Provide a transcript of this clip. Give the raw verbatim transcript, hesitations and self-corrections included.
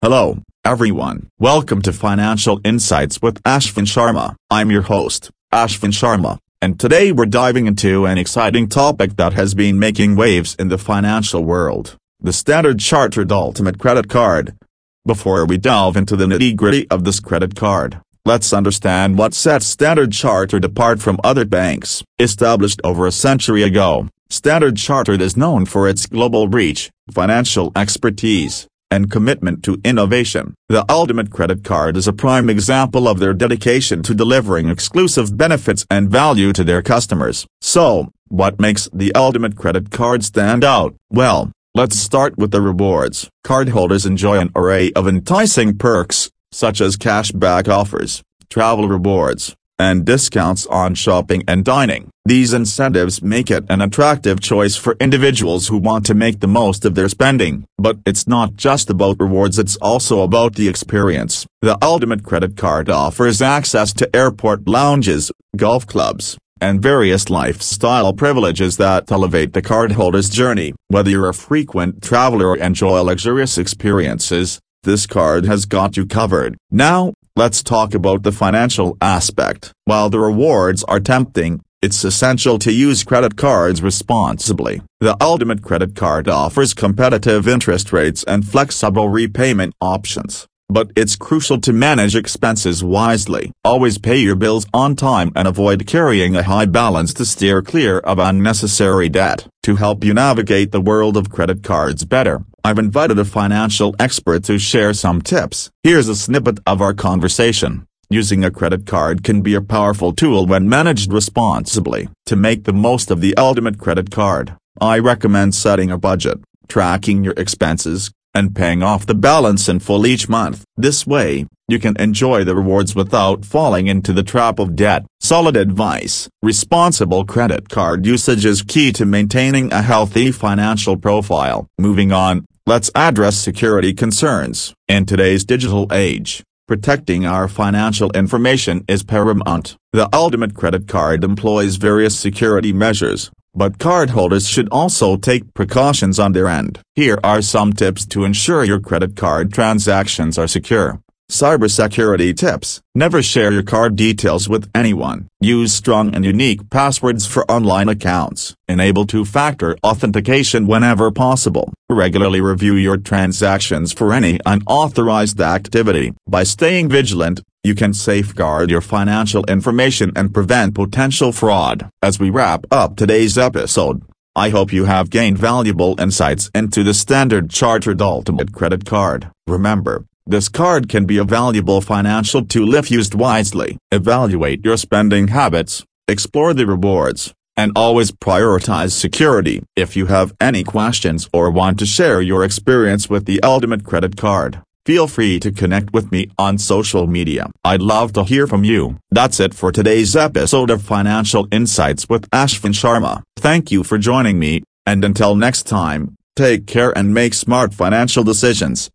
Hello, everyone. Welcome to Financial Insights with Ashvin Sharma. I'm your host, Ashvin Sharma, and today we're diving into an exciting topic that has been making waves in the financial world, the Standard Chartered Ultimate Credit Card. Before we delve into the nitty-gritty of this credit card, let's understand what sets Standard Chartered apart from other banks. Established over a century ago, Standard Chartered is known for its global reach, financial expertise, and commitment to innovation. The Ultimate Credit Card is a prime example of their dedication to delivering exclusive benefits and value to their customers. So, what makes the Ultimate Credit Card stand out? Well, let's start with the rewards. Cardholders enjoy an array of enticing perks, such as cashback offers, travel rewards, and discounts on shopping and dining. These incentives make it an attractive choice for individuals who want to make the most of their spending. But it's not just about rewards, it's also about the experience. The Ultimate Credit Card offers access to airport lounges, golf clubs, and various lifestyle privileges that elevate the cardholder's journey. Whether you're a frequent traveler or enjoy luxurious experiences, this card has got you covered. Now, let's talk about the financial aspect. While the rewards are tempting, it's essential to use credit cards responsibly. The Ultimate Credit Card offers competitive interest rates and flexible repayment options, but it's crucial to manage expenses wisely. Always pay your bills on time and avoid carrying a high balance to steer clear of unnecessary debt. To help you navigate the world of credit cards better, I've invited a financial expert to share some tips. Here's a snippet of our conversation. Using a credit card can be a powerful tool when managed responsibly. To make the most of the Ultimate Credit Card, I recommend setting a budget, tracking your expenses, and paying off the balance in full each month. This way, you can enjoy the rewards without falling into the trap of debt. Solid advice. Responsible credit card usage is key to maintaining a healthy financial profile. Moving on, let's address security concerns. In today's digital age, protecting our financial information is paramount. The Ultimate Credit Card employs various security measures, but cardholders should also take precautions on their end. Here are some tips to ensure your credit card transactions are secure. Cybersecurity tips. Never share your card details with anyone. Use strong and unique passwords for online accounts. Enable two-factor authentication whenever possible. Regularly review your transactions for any unauthorized activity. By staying vigilant, you can safeguard your financial information and prevent potential fraud. As we wrap up today's episode, I hope you have gained valuable insights into the Standard Chartered Ultimate Credit Card. Remember, this card can be a valuable financial tool if used wisely. Evaluate your spending habits, explore the rewards, and always prioritize security. If you have any questions or want to share your experience with the Ultimate Credit Card, feel free to connect with me on social media. I'd love to hear from you. That's it for today's episode of Financial Insights with Ashvin Sharma. Thank you for joining me, and until next time, take care and make smart financial decisions.